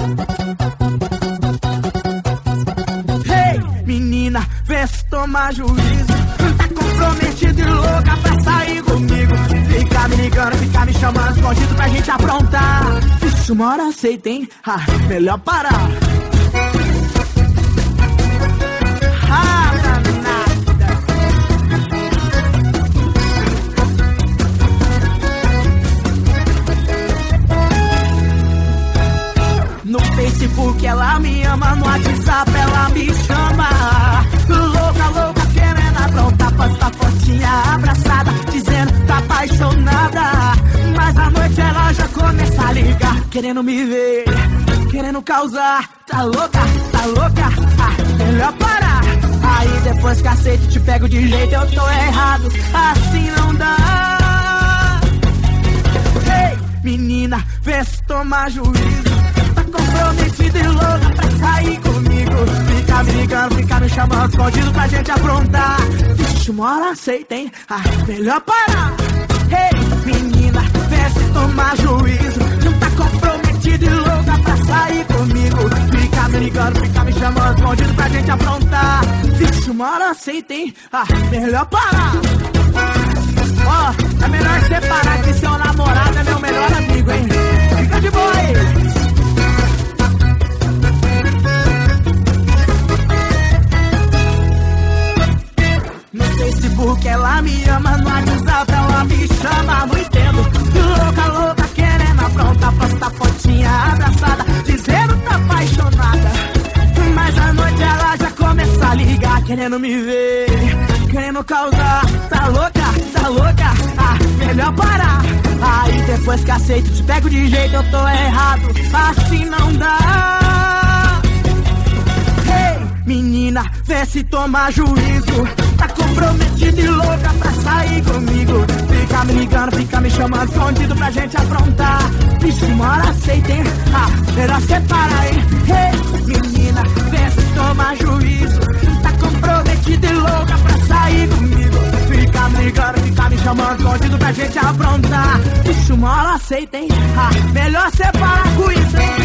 Hey, menina, vê se toma juízo. Tá comprometido e louca pra sair comigo. Fica me ligando, fica me chamando escondido pra gente aprontar. Vixe, uma hora aceita, hein? Melhor parar. No Facebook ela me ama, no WhatsApp ela me chama. Louca, louca, querendo aprontar, posta fotinha abraçada, dizendo tá apaixonada. Mas à noite ela já começa a ligar, querendo me ver, querendo causar. Tá louca, melhor parar. Aí depois que aceito te pego de jeito, eu tô errado, assim não dá. Ei, menina, vê se toma juízo. Comprometida e louca pra sair comigo. Fica me ligando, fica me chamando escondido pra gente aprontar. Vixe, uma hora aceita, hein? Melhor parar. Hey, menina, vê se tomar juízo. Não tá comprometida e louca pra sair comigo. Fica me ligando, fica me chamando escondido pra gente aprontar. Vixe, uma hora aceita, hein? Melhor parar. Ó, é melhor separar que seu namorado é meu melhor amigo, hein? Fica de boa aí. No Facebook ela me ama, no WhatsApp ela me chama, não entendo. Louca, louca, querendo aprontar, posta fotinha abraçada, dizendo tá apaixonada. Mas à noite ela já começa a ligar, querendo me ver, querendo causar. Tá louca, melhor parar. Aí depois que aceito te pego de jeito, eu tô errado, assim não dá. Hey, menina, vê se toma juízo. Tá comprometida e louca pra sair comigo. Fica me ligando, fica me chamando escondido pra gente aprontar. Vixe, uma hora aceita, hein? Melhor separar, hein? Hey, menina, vê se toma juízo. Tá comprometida e louca pra sair comigo. Fica me ligando, fica me chamando escondido pra gente aprontar. Vixe, uma hora aceita, hein? Melhor separar com isso, hein?